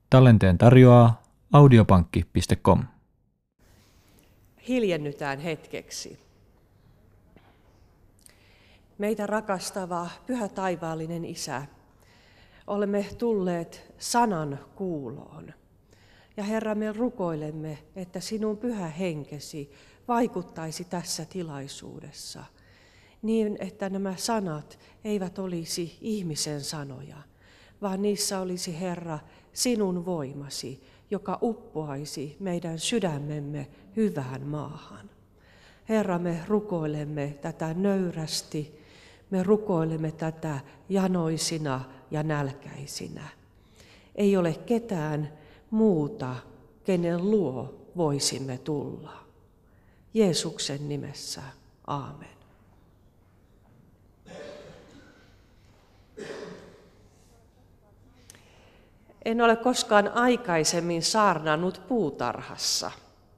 Tallenteen tarjoaa audiopankki.com. Hiljennytään hetkeksi. Meitä rakastava, pyhä taivaallinen Isä, olemme tulleet sanan kuuloon. Ja Herra, me rukoilemme, että sinun pyhä henkesi vaikuttaisi tässä tilaisuudessa niin, että nämä sanat eivät olisi ihmisen sanoja, vaan niissä olisi, Herra, sinun voimasi, joka uppoaisi meidän sydämemme hyvään maahan. Herra, me rukoilemme tätä nöyrästi, me rukoilemme tätä janoisina ja nälkäisinä. Ei ole ketään muuta, kenen luo voisimme tulla. Jeesuksen nimessä, aamen. En ole koskaan aikaisemmin saarnannut puutarhassa.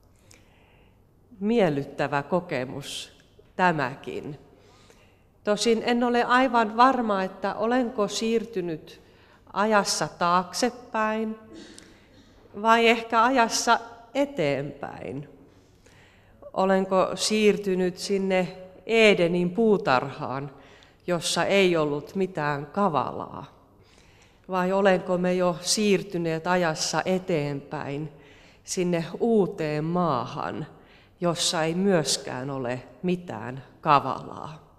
Miellyttävä kokemus tämäkin. Tosin en ole aivan varma, että olenko siirtynyt ajassa taaksepäin vai ehkä ajassa eteenpäin. Olenko siirtynyt sinne Edenin puutarhaan, jossa ei ollut mitään kavalaa? Vai olenko me jo siirtyneet ajassa eteenpäin sinne uuteen maahan, jossa ei myöskään ole mitään kavalaa?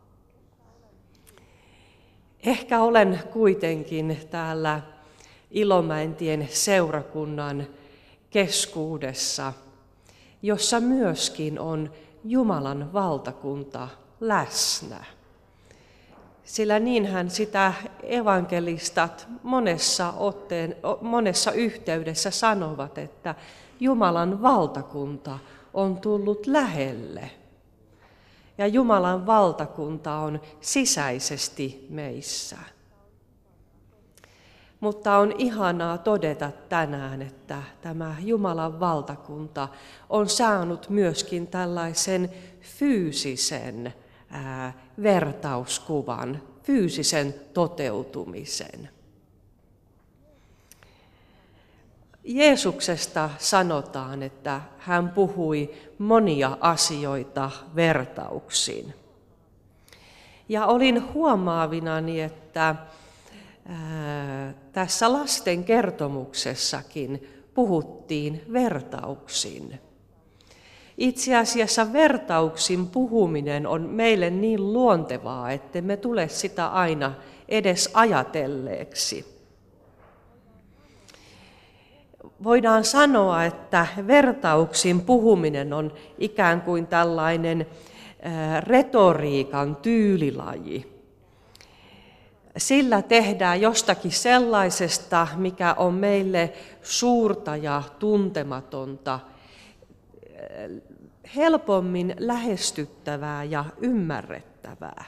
Ehkä olen kuitenkin täällä Ilomäentien seurakunnan keskuudessa, jossa myöskin on Jumalan valtakunta läsnä. Sillä niinhän sitä evankelistat monessa yhteydessä sanovat, että Jumalan valtakunta on tullut lähelle. Ja Jumalan valtakunta on sisäisesti meissä. Mutta on ihanaa todeta tänään, että tämä Jumalan valtakunta on saanut myöskin tällaisen fyysisen vertauskuvan, fyysisen toteutumisen. Jeesuksesta sanotaan, että hän puhui monia asioita vertauksin. Ja olin huomaavinani, että tässä lasten kertomuksessakin puhuttiin vertauksin. Itse asiassa vertauksin puhuminen on meille niin luontevaa, että me tule sitä aina edes ajatelleeksi. Voidaan sanoa, että vertauksin puhuminen on ikään kuin tällainen retoriikan tyylilaji. Sillä tehdään jostakin sellaisesta, mikä on meille suurta ja tuntematonta, helpommin lähestyttävää ja ymmärrettävää.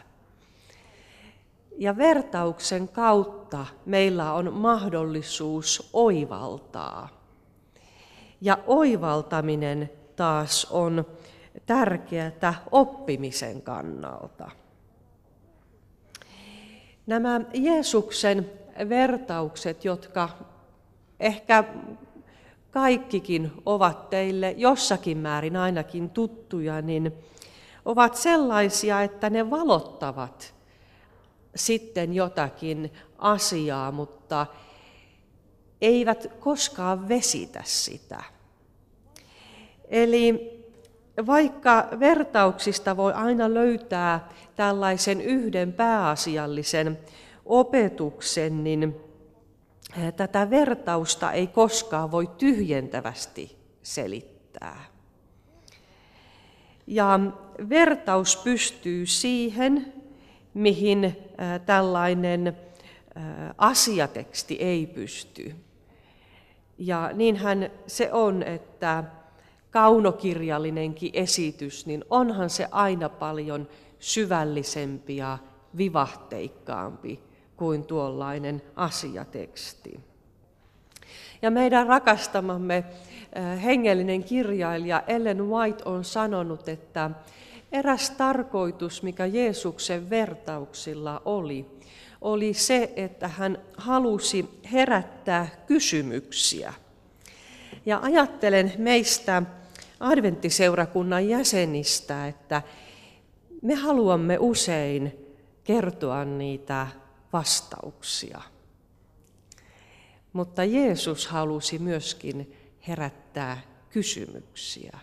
Ja vertauksen kautta meillä on mahdollisuus oivaltaa. Ja oivaltaminen taas on tärkeää oppimisen kannalta. Nämä Jeesuksen vertaukset, jotka ehkä kaikkikin ovat teille jossakin määrin ainakin tuttuja, niin ovat sellaisia, että ne valottavat sitten jotakin asiaa, mutta eivät koskaan vesitä sitä. Eli vaikka vertauksista voi aina löytää tällaisen yhden pääasiallisen opetuksen, niin tätä vertausta ei koskaan voi tyhjentävästi selittää. Ja vertaus pystyy siihen, mihin tällainen asiateksti ei pysty. Ja niinhän se on, että kaunokirjallinenkin esitys, niin onhan se aina paljon syvällisempi ja vivahteikkaampi kuin tuollainen asiateksti. Ja meidän rakastamamme hengellinen kirjailija Ellen White on sanonut, että eräs tarkoitus, mikä Jeesuksen vertauksilla oli, oli se, että hän halusi herättää kysymyksiä. Ja ajattelen meistä adventtiseurakunnan jäsenistä, että me haluamme usein kertoa niitä vastauksia. Mutta Jeesus halusi myöskin herättää kysymyksiä.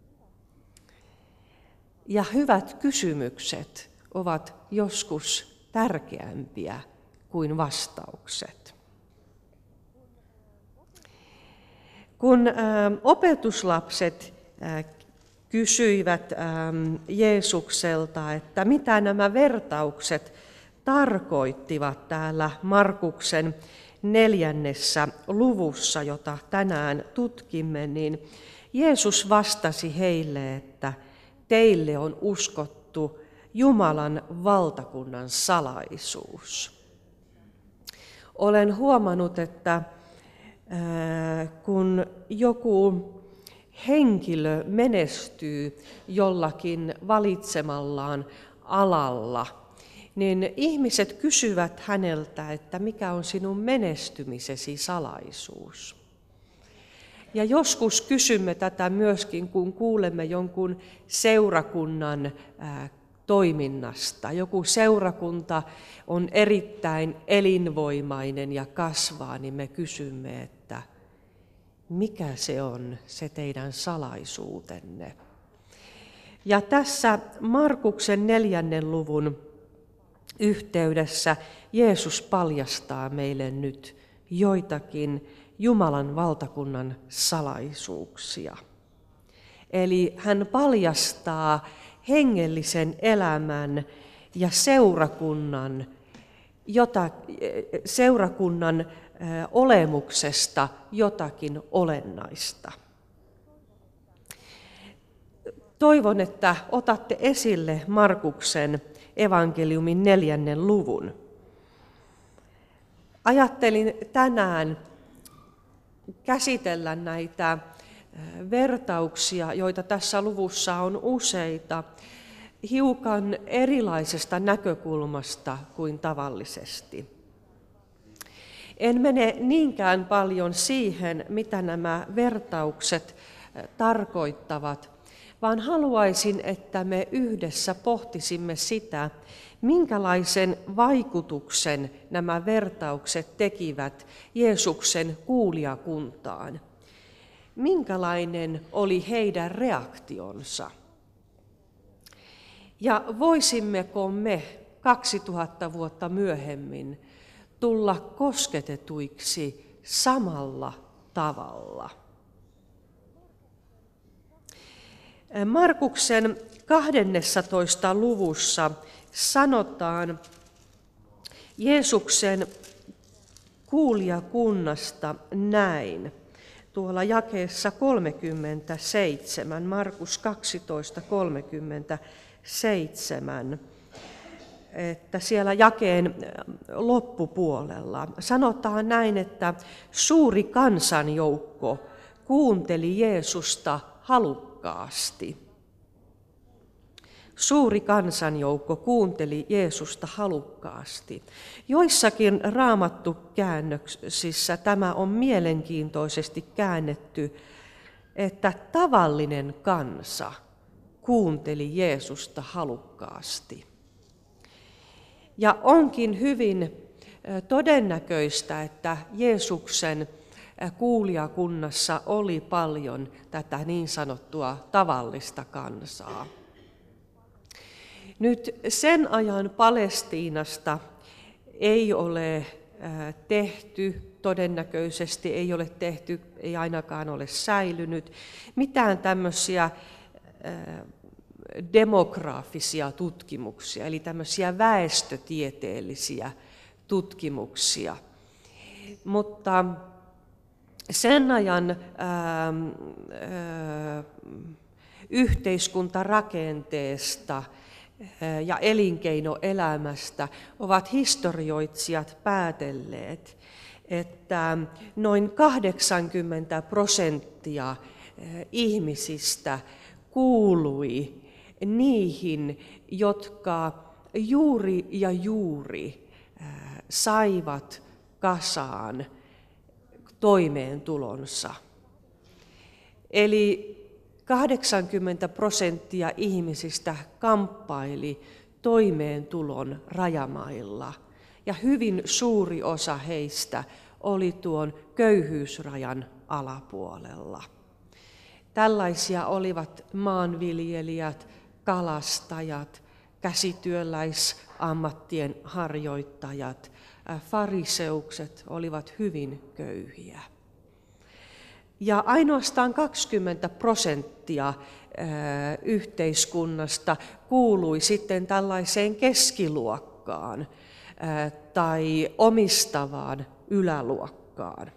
Ja hyvät kysymykset ovat joskus tärkeämpiä kuin vastaukset. Kun opetuslapset kysyivät Jeesukselta, että mitä nämä vertaukset tarkoittivat täällä Markuksen 4. luvussa, jota tänään tutkimme, niin Jeesus vastasi heille, että teille on uskottu Jumalan valtakunnan salaisuus. Olen huomannut, että kun joku henkilö menestyy jollakin valitsemallaan alalla, niin ihmiset kysyvät häneltä, että mikä on sinun menestymisesi salaisuus. Ja joskus kysymme tätä myöskin, kun kuulemme jonkun seurakunnan toiminnasta. Joku seurakunta on erittäin elinvoimainen ja kasvaa, niin me kysymme, että mikä se on se teidän salaisuutenne. Ja tässä Markuksen 4. luvun yhteydessä Jeesus paljastaa meille nyt joitakin Jumalan valtakunnan salaisuuksia. Eli hän paljastaa hengellisen elämän ja seurakunnan olemuksesta jotakin olennaista. Toivon, että otatte esille Markuksen evankeliumin 4. luvun. Ajattelin tänään käsitellä näitä vertauksia, joita tässä luvussa on useita, hiukan erilaisesta näkökulmasta kuin tavallisesti. En mene niinkään paljon siihen, mitä nämä vertaukset tarkoittavat, vaan haluaisin, että me yhdessä pohtisimme sitä, minkälaisen vaikutuksen nämä vertaukset tekivät Jeesuksen kuulijakuntaan. Minkälainen oli heidän reaktionsa? Ja voisimmeko me 2000 vuotta myöhemmin tulla kosketetuiksi samalla tavalla? Markuksen 12. luvussa sanotaan Jeesuksen kuulijakunnasta näin. Tuolla jakeessa 37, Markus 12:37, että siellä jakeen loppupuolella sanotaan näin, että suuri kansanjoukko kuunteli Jeesusta halukkaasti. Suuri kansanjoukko kuunteli Jeesusta halukkaasti. Joissakin raamattukäännöksissä tämä on mielenkiintoisesti käännetty, että tavallinen kansa kuunteli Jeesusta halukkaasti. Ja onkin hyvin todennäköistä, että Jeesuksen kuulijakunnassa oli paljon tätä niin sanottua tavallista kansaa. Nyt sen ajan Palestiinasta ei ole tehty, todennäköisesti ei ole tehty, ei ainakaan ole säilynyt mitään tämmöisiä demograafisia tutkimuksia, eli tämmöisiä väestötieteellisiä tutkimuksia. Mutta sen ajan yhteiskuntarakenteesta ja elinkeinoelämästä ovat historioitsijat päätelleet, että noin 80% ihmisistä kuului niihin, jotka juuri saivat kasaan toimeentulonsa. Eli 80% ihmisistä kamppaili toimeentulon rajamailla ja hyvin suuri osa heistä oli tuon köyhyysrajan alapuolella. Tällaisia olivat maanviljelijät, kalastajat, käsityöläisammattien harjoittajat, fariseukset olivat hyvin köyhiä. Ja ainoastaan 20% yhteiskunnasta kuului sitten tällaiseen keskiluokkaan tai omistavaan yläluokkaan.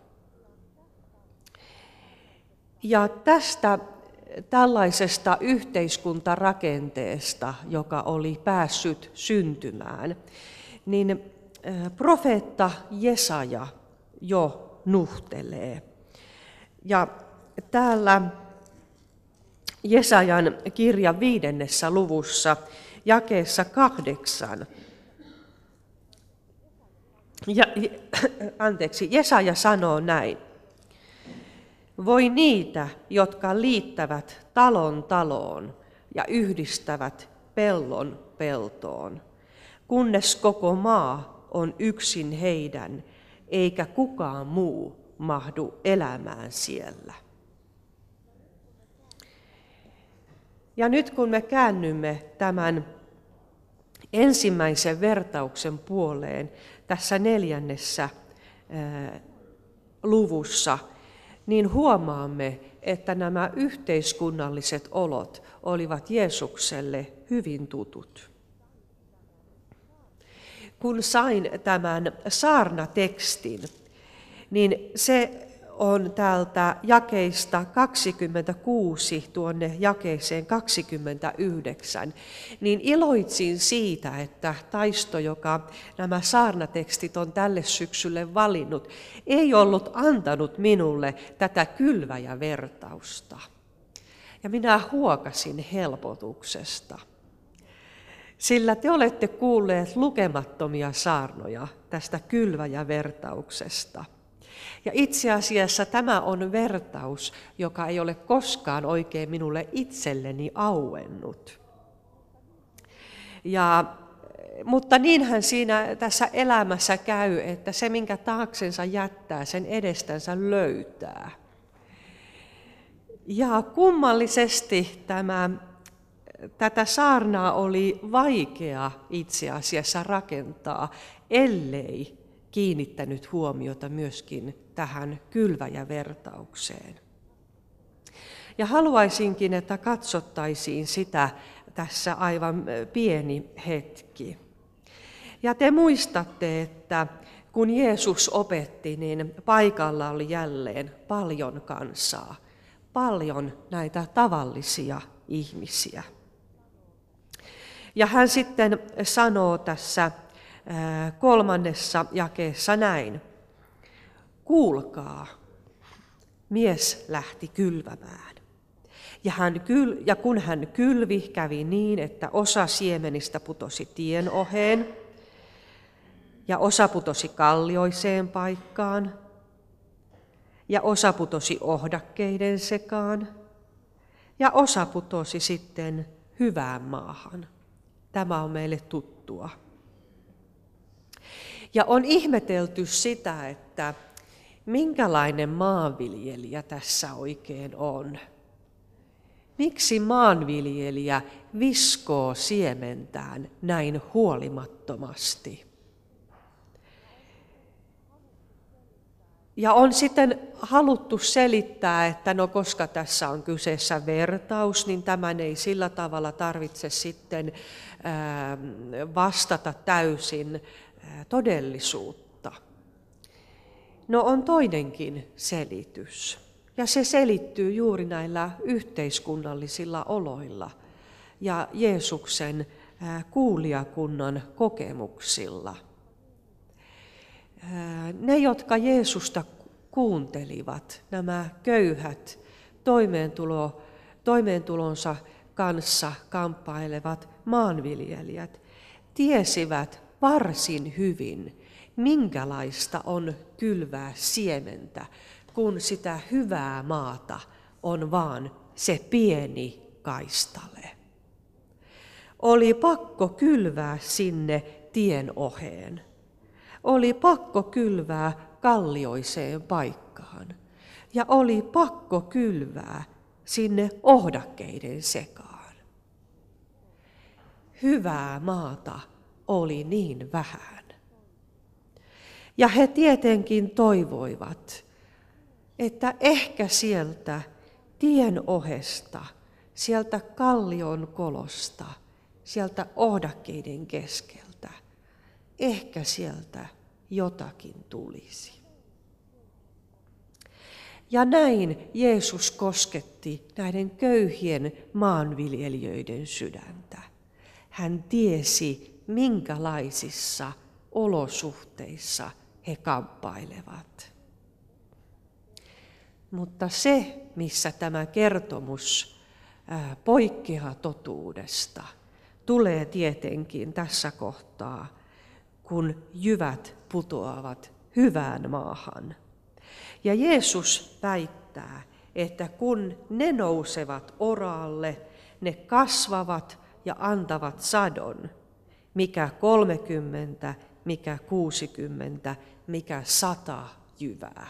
Ja tästä tällaisesta yhteiskuntarakenteesta, joka oli päässyt syntymään, niin profeetta Jesaja jo nuhtelee. Ja täällä Jesajan kirjan 5. luvussa jakeessa 8. Jesaja sanoo näin. Voi niitä, jotka liittävät talon taloon ja yhdistävät pellon peltoon, kunnes koko maa on yksin heidän, eikä kukaan muu mahdu elämään siellä. Ja nyt kun me käännymme tämän ensimmäisen vertauksen puoleen tässä 4. luvussa, niin huomaamme, että nämä yhteiskunnalliset olot olivat Jeesukselle hyvin tutut. Kun sain tämän saarnatekstin, niin se on täältä jakeista 26 tuonne jakeeseen 29, niin iloitsin siitä, että Taisto, joka nämä saarnatekstit on tälle syksylle valinnut, ei ollut antanut minulle tätä kylväjävertausta. Ja minä huokasin helpotuksesta. Sillä te olette kuulleet lukemattomia saarnoja tästä kylväjävertauksesta. Ja itse asiassa tämä on vertaus, joka ei ole koskaan oikein minulle itselleni auennut. Mutta niinhän siinä tässä elämässä käy, että se minkä taaksensa jättää, sen edestänsä löytää. Ja kummallisesti tätä saarnaa oli vaikea itse asiassa rakentaa, ellei kiinnittänyt huomiota myöskin tähän kylväjävertaukseen. Ja haluaisinkin, että katsottaisiin sitä tässä aivan pieni hetki. Ja te muistatte, että kun Jeesus opetti, niin paikalla oli jälleen paljon kansaa, paljon näitä tavallisia ihmisiä. Ja hän sitten sanoo tässä 3. jakeessa näin. Kuulkaa, mies lähti kylvämään. Ja kun hän kylvi, kävi niin, että osa siemenistä putosi tien oheen, ja osa putosi kallioiseen paikkaan, ja osa putosi ohdakkeiden sekaan, ja osa putosi sitten hyvään maahan. Tämä on meille tuttua. Ja on ihmetelty sitä, että minkälainen maanviljelijä tässä oikein on. Miksi maanviljelijä viskoo siementään näin huolimattomasti? Ja on sitten haluttu selittää, että no koska tässä on kyseessä vertaus, niin tämän ei sillä tavalla tarvitse sitten vastata täysin todellisuutta. No on toinenkin selitys, ja se selittyy juuri näillä yhteiskunnallisilla oloilla ja Jeesuksen kuulijakunnan kokemuksilla. Ne, jotka Jeesusta kuuntelivat, nämä köyhät, toimeentulonsa kanssa kamppailevat maanviljelijät, tiesivät varsin hyvin, minkälaista on kylvää siementä, kun sitä hyvää maata on vaan se pieni kaistale. Oli pakko kylvää sinne tien oheen. Oli pakko kylvää kallioiseen paikkaan. Ja oli pakko kylvää sinne ohdakkeiden sekaan. Hyvää maata oli niin vähän. Ja he tietenkin toivoivat, että ehkä sieltä tien ohesta, sieltä kallion kolosta, sieltä ohdakkeiden keskeltä, ehkä sieltä jotakin tulisi. Ja näin Jeesus kosketti näiden köyhien maanviljelijöiden sydäntä. Hän tiesi, minkälaisissa olosuhteissa he kamppailevat. Mutta se, missä tämä kertomus poikkeaa totuudesta, tulee tietenkin tässä kohtaa, kun jyvät putoavat hyvään maahan. Ja Jeesus väittää, että kun ne nousevat oraalle, ne kasvavat ja antavat sadon, mikä 30, mikä 60, mikä 100 jyvää.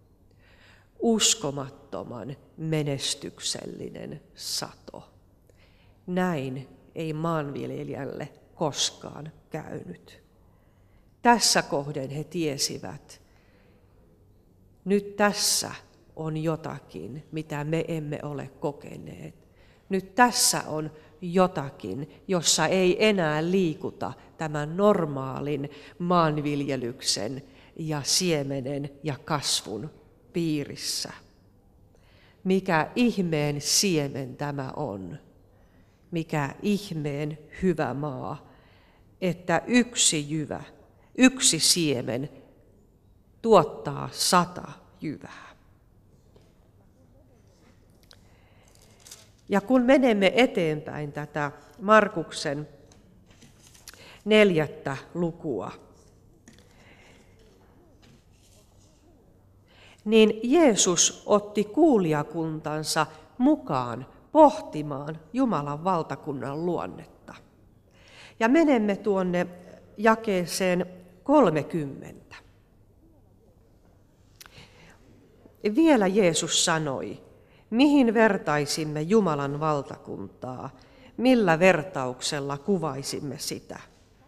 Uskomattoman menestyksellinen sato. Näin ei maanviljelijälle koskaan käynyt. Tässä kohden he tiesivät, nyt tässä on jotakin, mitä me emme ole kokeneet. Nyt tässä on jotakin, jossa ei enää liikuta tämän normaalin maanviljelyksen ja siemenen ja kasvun piirissä. Mikä ihmeen siemen tämä on? Mikä ihmeen hyvä maa, että yksi jyvä, yksi siemen tuottaa 100 jyvää. Ja kun menemme eteenpäin tätä Markuksen 4. lukua, niin Jeesus otti kuulijakuntansa mukaan pohtimaan Jumalan valtakunnan luonnetta. Ja menemme tuonne jakeeseen 30. Vielä Jeesus sanoi, mihin vertaisimme Jumalan valtakuntaa, millä vertauksella kuvaisimme sitä.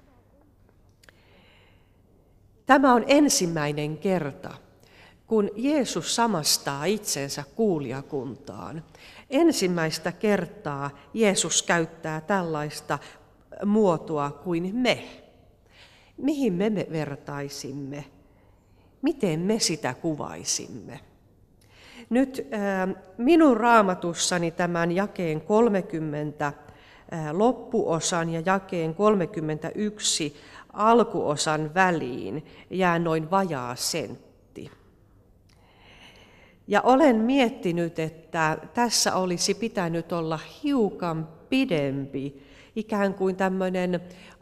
Tämä on ensimmäinen kerta, kun Jeesus samastaa itsensä kuulijakuntaan. Ensimmäistä kertaa Jeesus käyttää tällaista muotoa kuin me. Mihin me vertaisimme? Miten me sitä kuvaisimme? Nyt minun raamatussani tämän jakeen 30 loppuosan ja jakeen 31 alkuosan väliin jää noin vajaa sentti. Ja olen miettinyt, että tässä olisi pitänyt olla hiukan pidempi, ikään kuin tämmöinen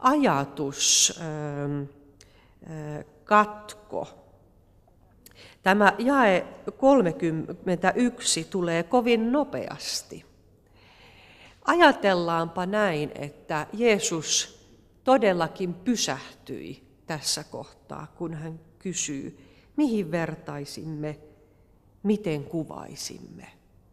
ajatuskatko. Tämä jae 31 tulee kovin nopeasti. Ajatellaanpa näin, että Jeesus todellakin pysähtyi tässä kohtaa, kun hän kysyy, mihin vertaisimme, miten kuvaisimme.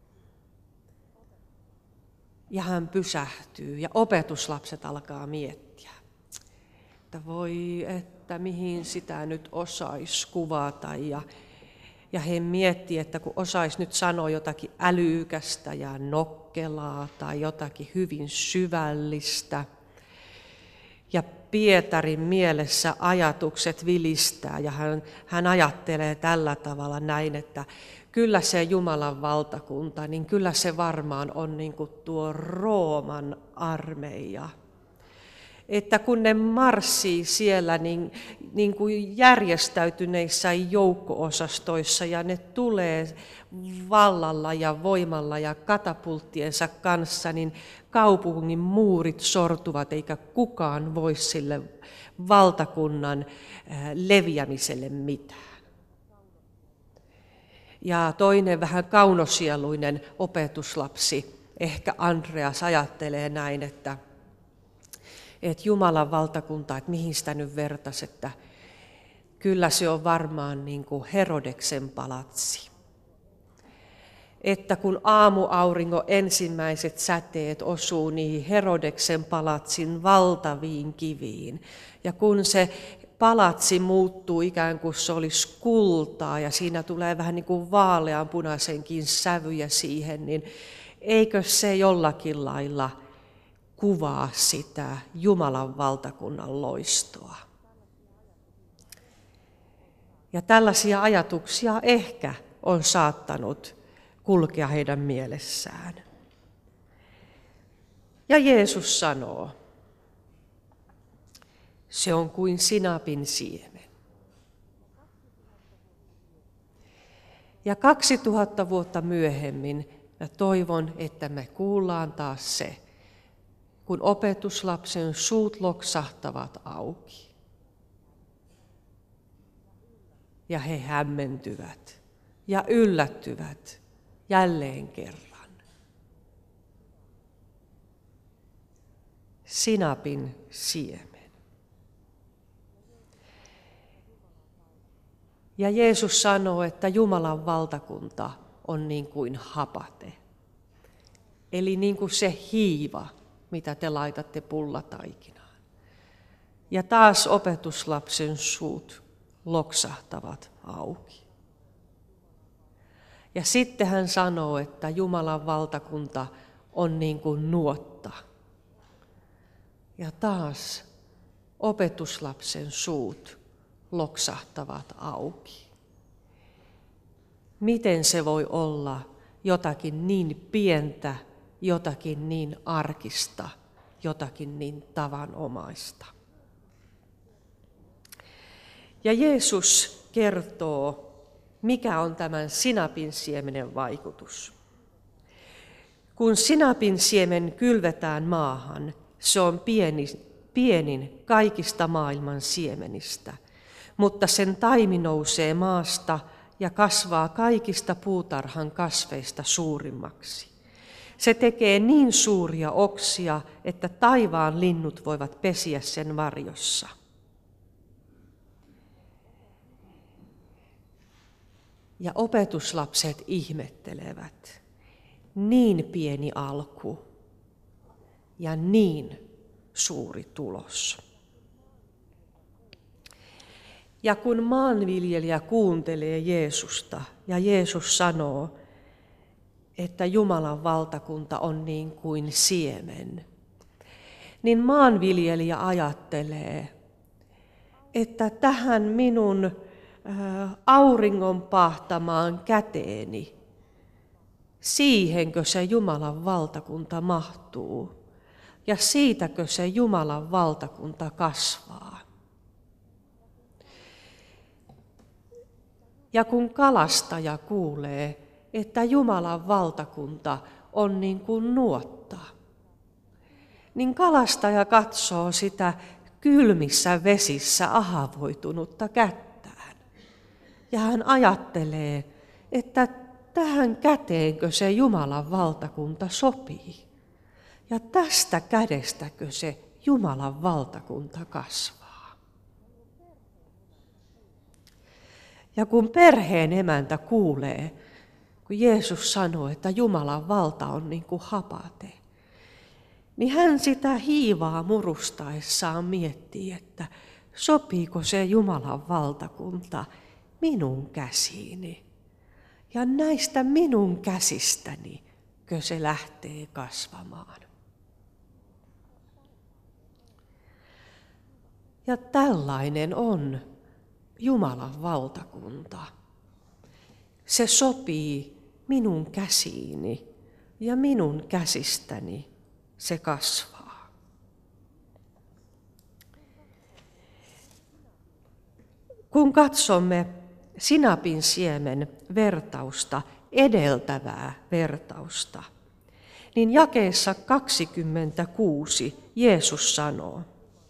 Ja hän pysähtyy ja opetuslapset alkaa miettiä, että voi, että mihin sitä nyt osaisi kuvata. Ja he miettii, että kun osaisi nyt sanoa jotakin älykästä ja nokkelaa tai jotakin hyvin syvällistä. Ja Pietarin mielessä ajatukset vilistää ja hän ajattelee tällä tavalla näin, että kyllä se Jumalan valtakunta, niin kyllä se varmaan on niin kuin tuo Rooman armeija. että kun ne marssii siellä niin kuin järjestäytyneissä joukko-osastoissa ja ne tulee vallalla ja voimalla ja katapulttiensa kanssa, niin kaupungin muurit sortuvat eikä kukaan voi sille valtakunnan leviämiselle mitään. Ja toinen vähän kaunosieluinen opetuslapsi, ehkä Andreas, ajattelee näin, että Jumalan valtakunta, että mihin sitä nyt vertaisi, että kyllä se on varmaan niin kuin Herodeksen palatsi. Että kun aamuauringon ensimmäiset säteet osuu niihin Herodeksen palatsin valtaviin kiviin, ja kun se palatsi muuttuu ikään kuin se olisi kultaa, ja siinä tulee vähän niin kuin vaaleanpunaisenkin sävyjä siihen, niin eikö se jollakin lailla kuvaa sitä Jumalan valtakunnan loistoa? Ja tällaisia ajatuksia ehkä on saattanut kulkea heidän mielessään. Ja Jeesus sanoo, se on kuin sinapin siemen. Ja 2000 vuotta myöhemmin mä toivon, että me kuullaan taas se, kun opetuslapsen suut loksahtavat auki. Ja he hämmentyvät ja yllättyvät jälleen kerran. Sinapin siemen. Ja Jeesus sanoo, että Jumalan valtakunta on niin kuin hapate. Eli niin kuin se hiiva, mitä te laitatte pullataikinaan. Ja taas opetuslapsen suut loksahtavat auki. Ja sitten hän sanoo, että Jumalan valtakunta on niin kuin nuotta. Ja taas opetuslapsen suut loksahtavat auki. Miten se voi olla jotakin niin pientä, jotakin niin arkista, jotakin niin tavanomaista? Ja Jeesus kertoo, mikä on tämän sinapin siemenen vaikutus. Kun sinapin siemen kylvetään maahan, se on pienin kaikista maailman siemenistä, mutta sen taimi nousee maasta ja kasvaa kaikista puutarhan kasveista suurimmaksi. Se tekee niin suuria oksia, että taivaan linnut voivat pesiä sen varjossa. Ja opetuslapset ihmettelevät, niin pieni alku ja niin suuri tulos. Ja kun maanviljelijä kuuntelee Jeesusta ja Jeesus sanoo, että Jumalan valtakunta on niin kuin siemen, niin maanviljelijä ajattelee, että tähän minun auringon pahtamaan käteeni, siihenkö se Jumalan valtakunta mahtuu ja siitäkö se Jumalan valtakunta kasvaa. Ja kun kalastaja kuulee, että Jumalan valtakunta on niin kuin nuotta, niin kalastaja katsoo sitä kylmissä vesissä ahavoitunutta kättään. Ja hän ajattelee, että tähän käteenkö se Jumalan valtakunta sopii. Ja tästä kädestäkö se Jumalan valtakunta kasvaa. Ja kun perheen emäntä kuulee, kun Jeesus sanoo, että Jumalan valta on niin kuin hapate, niin hän sitä hiivaa murustaessaan miettii, että sopiiko se Jumalan valtakunta minun käsiini. Ja näistä minun käsistänikö se lähtee kasvamaan. Ja tällainen on Jumalan valtakunta. Se sopii minun käsiini ja minun käsistäni se kasvaa. Kun katsomme sinapin siemen vertausta, edeltävää vertausta, niin jakeessa 26 Jeesus sanoo: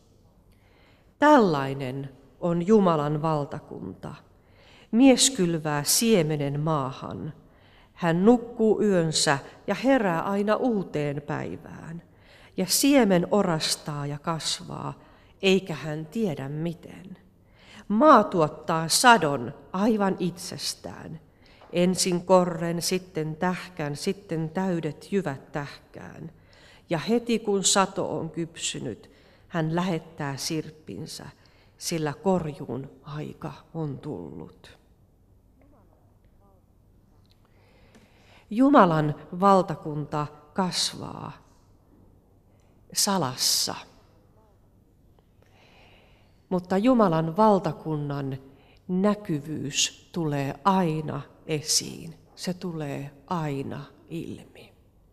tällainen on Jumalan valtakunta. Mies kylvää siemenen maahan. Hän nukkuu yönsä ja herää aina uuteen päivään. Ja siemen orastaa ja kasvaa, eikä hän tiedä miten. Maa tuottaa sadon aivan itsestään. Ensin korren, sitten tähkän, sitten täydet jyvät tähkään. Ja heti kun sato on kypsynyt, hän lähettää sirppinsä, sillä korjuun aika on tullut. Jumalan valtakunta kasvaa salassa. Mutta Jumalan valtakunnan näkyvyys tulee aina esiin. Se tulee aina ilmi.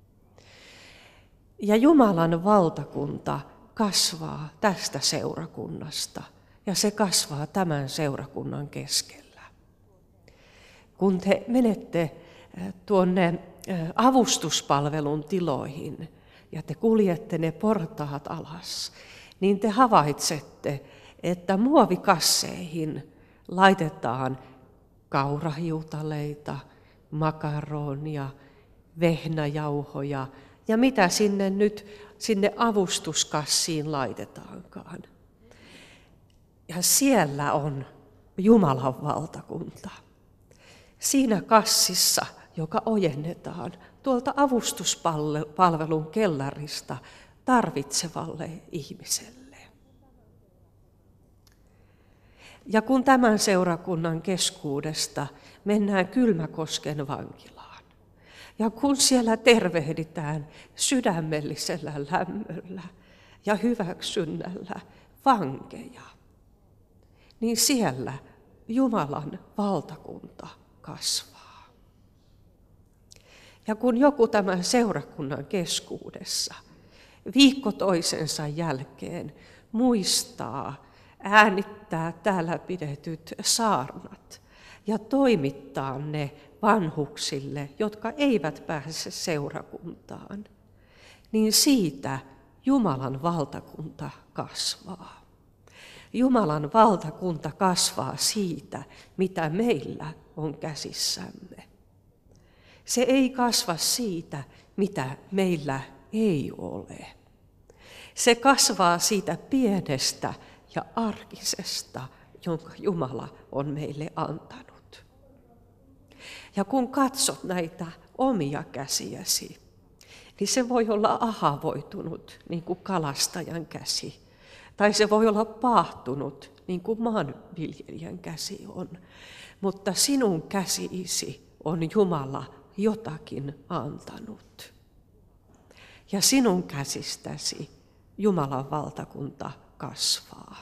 Ja Jumalan valtakunta kasvaa tästä seurakunnasta ja se kasvaa tämän seurakunnan keskellä. Kun te menette tuonne avustuspalvelun tiloihin ja te kuljette ne portaat alas, niin te havaitsette, että muovikasseihin laitetaan kaurahiutaleita, makaronia, vehnäjauhoja ja mitä sinne avustuskassiin laitetaankaan. Ja siellä on Jumalan valtakunta. Siinä kassissa, joka ojennetaan tuolta avustuspalvelun kellarista tarvitsevalle ihmiselle. Ja kun tämän seurakunnan keskuudesta mennään Kylmäkosken vankilaan, ja kun siellä tervehditään sydämellisellä lämmöllä ja hyväksynnällä vankeja, niin siellä Jumalan valtakunta kasvaa. Ja kun joku tämän seurakunnan keskuudessa viikko toisensa jälkeen muistaa, äänittää täällä pidetyt saarnat ja toimittaa ne vanhuksille, jotka eivät pääse seurakuntaan, niin siitä Jumalan valtakunta kasvaa. Jumalan valtakunta kasvaa siitä, mitä meillä on käsissämme. Se ei kasva siitä, mitä meillä ei ole. Se kasvaa siitä pienestä ja arkisesta, jonka Jumala on meille antanut. Ja kun katsot näitä omia käsiäsi, niin se voi olla ahavoitunut, niin kuin kalastajan käsi. Tai se voi olla paahtunut, niin kuin maanviljelijän käsi on. Mutta sinun käsiisi on Jumala jotakin antanut. Ja sinun käsistäsi Jumalan valtakunta kasvaa.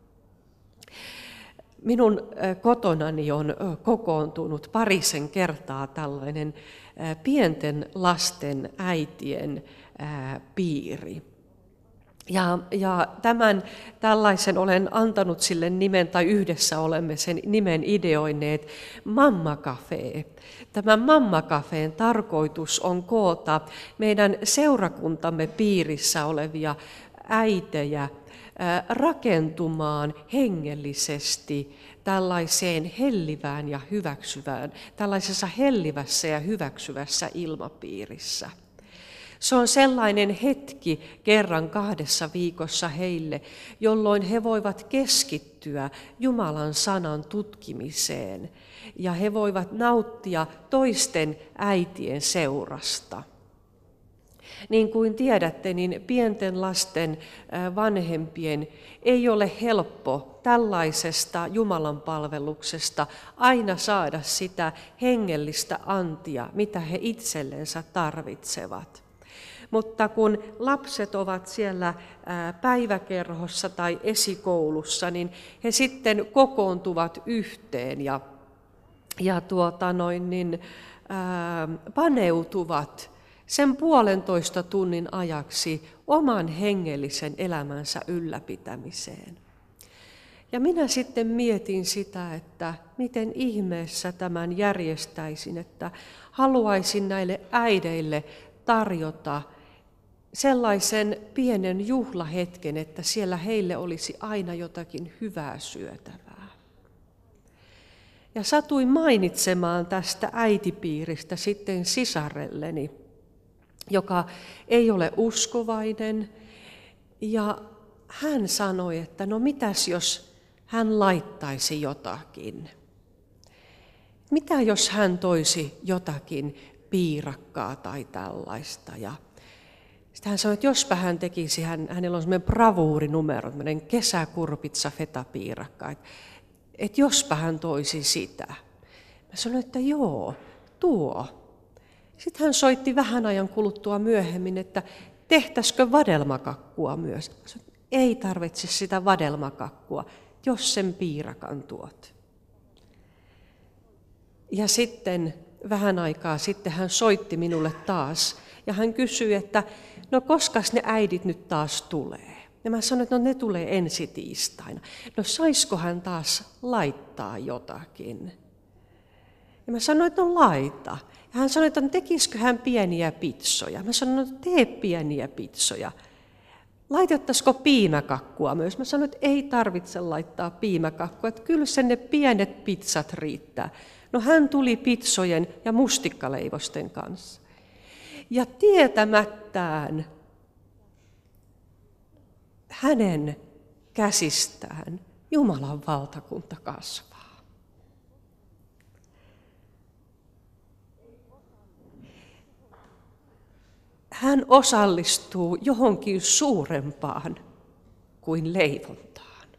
Minun kotonani on kokoontunut parisen kertaa tällainen pienten lasten äitien piiri. Ja tällaisen olen antanut sille nimen, tai yhdessä olemme sen nimen ideoineet, Mamma Café. Tämän Mamma Cafén tarkoitus on koota meidän seurakuntamme piirissä olevia äitejä rakentumaan hengellisesti tällaiseen hellivään ja hyväksyvään, tällaisessa hellivässä ja hyväksyvässä ilmapiirissä. Se on sellainen hetki kerran 2 viikossa heille, jolloin he voivat keskittyä Jumalan sanan tutkimiseen ja he voivat nauttia toisten äitien seurasta. Niin kuin tiedätte, niin pienten lasten vanhempien ei ole helppo tällaisesta Jumalan palveluksesta aina saada sitä hengellistä antia, mitä he itsellensä tarvitsevat. Mutta kun lapset ovat siellä päiväkerhossa tai esikoulussa, niin he sitten kokoontuvat yhteen ja paneutuvat sen 1,5 tunnin ajaksi oman hengellisen elämänsä ylläpitämiseen. Ja minä sitten mietin sitä, että miten ihmeessä tämän järjestäisin, että haluaisin näille äideille tarjota sellaisen pienen juhlahetken, että siellä heille olisi aina jotakin hyvää syötävää. Ja satuin mainitsemaan tästä äitipiiristä sitten sisarelleni, joka ei ole uskovainen. Ja hän sanoi, että no mitäs jos hän laittaisi jotakin? Mitä jos hän toisi jotakin piirakkaa tai tällaista? Ja sitten hän sanoi, että jospa hän tekisi, hänellä on semmoinen bravuurinumero, semmoinen kesäkurpitsa fetapiirakka, että jospa hän toisi sitä. Mä sanoin, että joo, tuo. Sitten hän soitti vähän ajan kuluttua myöhemmin, että tehtäisikö vadelmakakkua myös. Mä sanoin, ei tarvitse sitä vadelmakakkua, jos sen piirakan tuot. Ja sitten vähän aikaa sitten hän soitti minulle taas ja hän kysyi, että no koskas ne äidit nyt taas tulee? Ja mä sanoin, että no ne tulee ensi tiistaina. No saisko hän taas laittaa jotakin? Ja mä sanoin, että no laita. Ja hän sanoi, että no tekisikö hän pieniä pitsoja? Mä sanoin, että tee pieniä pitsoja. Laitettaisiko piimäkakkua myös? Mä sanoin, että ei tarvitse laittaa piimäkakkua, että kyllä sen ne pienet pizzat riittää. No hän tuli pitsojen ja mustikkaleivosten kanssa. Ja tietämättään hänen käsistään Jumalan valtakunta kasvaa. Hän osallistuu johonkin suurempaan kuin leivontaan.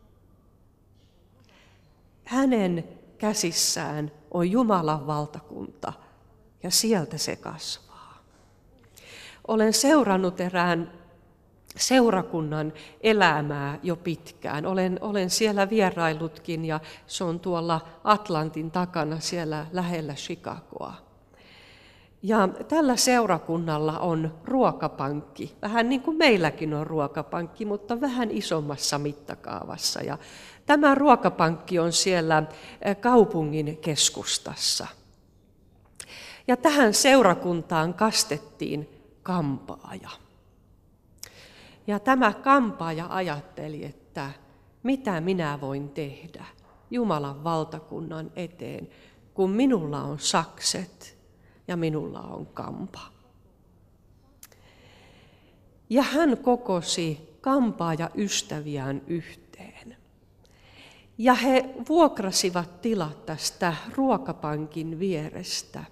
Hänen käsissään on Jumalan valtakunta ja sieltä se kasvaa. Olen seurannut erään seurakunnan elämää jo pitkään. Olen siellä vieraillutkin ja se on tuolla Atlantin takana siellä lähellä Chicagoa. Ja tällä seurakunnalla on ruokapankki, vähän niin kuin meilläkin on ruokapankki, mutta vähän isommassa mittakaavassa. Ja tämä ruokapankki on siellä kaupungin keskustassa. Ja tähän seurakuntaan kastettiin kampaaja. Ja tämä kampaaja ajatteli, että mitä minä voin tehdä Jumalan valtakunnan eteen, kun minulla on sakset ja minulla on kampa. Ja hän kokosi kampaajaystäviään yhteen. Ja he vuokrasivat tilat tästä ruokapankin vierestä.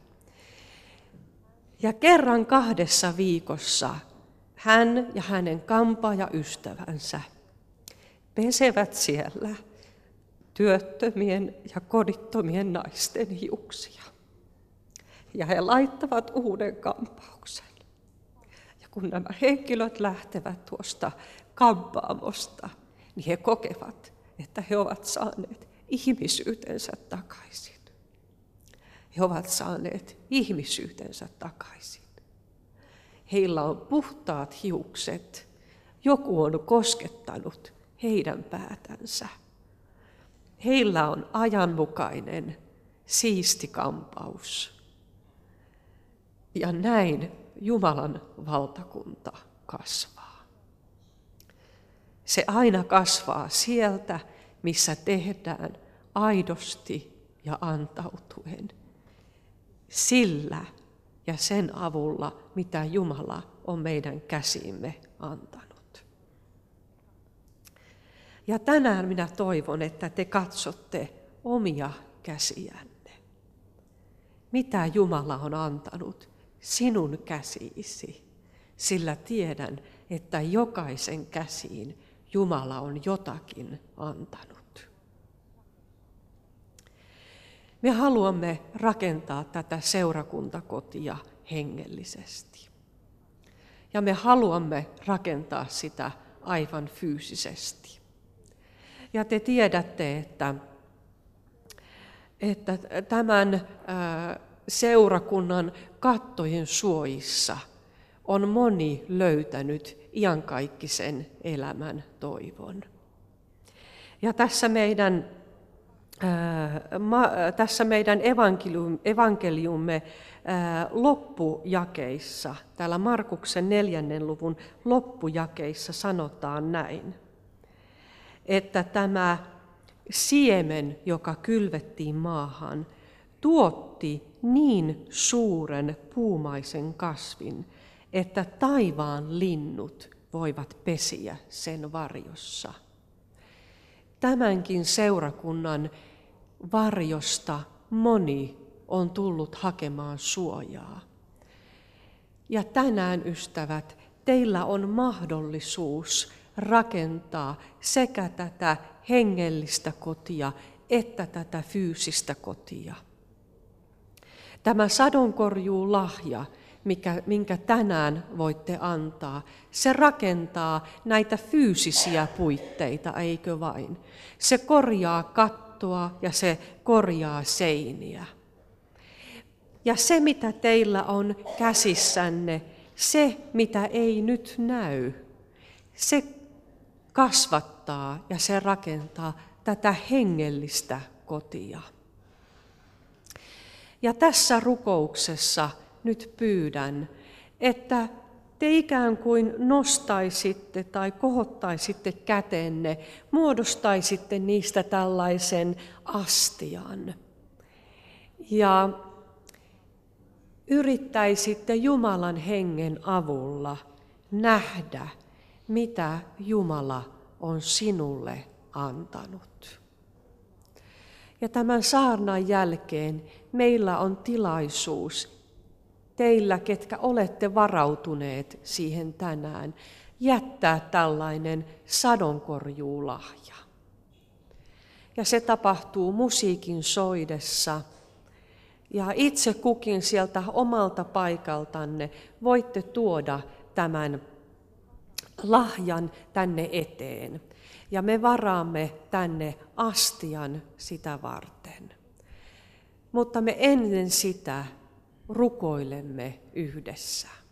Ja kerran 2 viikossa hän ja hänen kampaajaystävänsä pesevät siellä työttömien ja kodittomien naisten hiuksia. Ja he laittavat uuden kampauksen. Ja kun nämä henkilöt lähtevät tuosta kampaamosta, niin he kokevat, että he ovat saaneet ihmisyytensä takaisin. He ovat saaneet ihmisyytensä takaisin. Heillä on puhtaat hiukset. Joku on koskettanut heidän päätänsä. Heillä on ajanmukainen, siisti kampaus. Ja näin Jumalan valtakunta kasvaa. Se aina kasvaa sieltä, missä tehdään aidosti ja antautuen. Sillä ja sen avulla, mitä Jumala on meidän käsiimme antanut. Ja tänään minä toivon, että te katsotte omia käsiänne. Mitä Jumala on antanut sinun käsiisi, sillä tiedän, että jokaisen käsiin Jumala on jotakin antanut. Me haluamme rakentaa tätä seurakuntakotia hengellisesti. Ja me haluamme rakentaa sitä aivan fyysisesti. Ja te tiedätte, että tämän seurakunnan kattojen suojissa on moni löytänyt iankaikkisen elämän toivon. Ja tässä meidän evankeliumme loppujakeissa, täällä Markuksen 4. luvun loppujakeissa sanotaan näin, että tämä siemen, joka kylvettiin maahan, tuotti niin suuren puumaisen kasvin, että taivaan linnut voivat pesiä sen varjossa. Tämänkin seurakunnan varjosta moni on tullut hakemaan suojaa. Ja tänään, ystävät, teillä on mahdollisuus rakentaa sekä tätä hengellistä kotia että tätä fyysistä kotia. Tämä sadonkorjuulahja, minkä tänään voitte antaa, se rakentaa näitä fyysisiä puitteita, eikö vain? Se korjaa kattoa ja se korjaa seiniä. Ja se, mitä teillä on käsissänne, se, mitä ei nyt näy, se kasvattaa ja se rakentaa tätä hengellistä kotia. Ja tässä rukouksessa nyt pyydän, että te ikään kuin nostaisitte tai kohottaisitte kätenne, muodostaisitte niistä tällaisen astian. Ja yrittäisitte Jumalan hengen avulla nähdä, mitä Jumala on sinulle antanut. Ja tämän saarnan jälkeen meillä on tilaisuus, teillä, ketkä olette varautuneet siihen tänään, jättää tällainen sadonkorjuulahja. Ja se tapahtuu musiikin soidessa. Ja itse kukin sieltä omalta paikaltanne voitte tuoda tämän lahjan tänne eteen. Ja me varaamme tänne astian sitä varten. Mutta me ennen sitä rukoilemme yhdessä.